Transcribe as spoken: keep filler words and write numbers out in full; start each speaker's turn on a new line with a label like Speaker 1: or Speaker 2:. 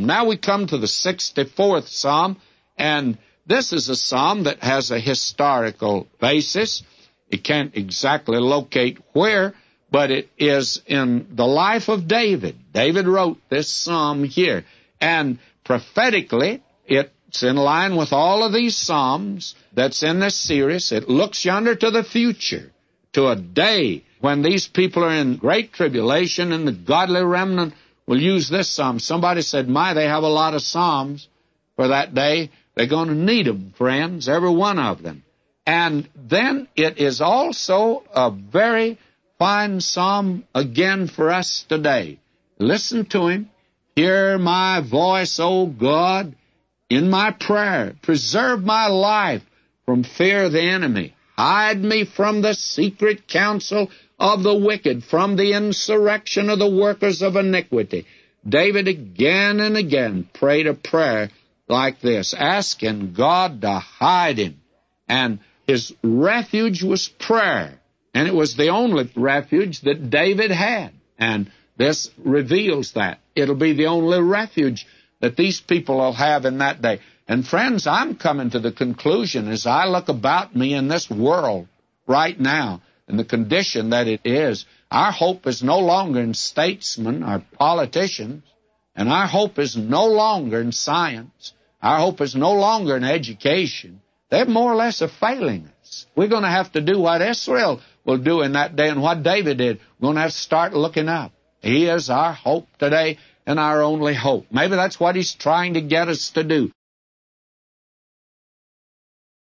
Speaker 1: Now we come to the sixty-fourth Psalm, and this is a psalm that has a historical basis. It can't exactly locate where, but it is in the life of David. David wrote this psalm here, and prophetically, it's in line with all of these psalms that's in this series. It looks yonder to the future, to a day when these people are in great tribulation, and the godly remnant will use this psalm. Somebody said, my, they have a lot of psalms for that day. They're going to need them, friends, every one of them. And then it is also a very fine psalm again for us today. Listen to him. Hear my voice, O God, in my prayer. Preserve my life from fear of the enemy. Hide me from the secret counsel of the wicked, from the insurrection of the workers of iniquity. David again and again prayed a prayer like this, asking God to hide him. And his refuge was prayer, and it was the only refuge that David had. And this reveals that. It'll be the only refuge that these people will have in that day. And friends, I'm coming to the conclusion as I look about me in this world right now, and the condition that it is, our hope is no longer in statesmen or politicians, and our hope is no longer in science. Our hope is no longer in education. They more or less are failing us. We're going to have to do what Israel will do in that day and what David did. We're going to have to start looking up. He is our hope today and our only hope. Maybe that's what he's trying to get us to do.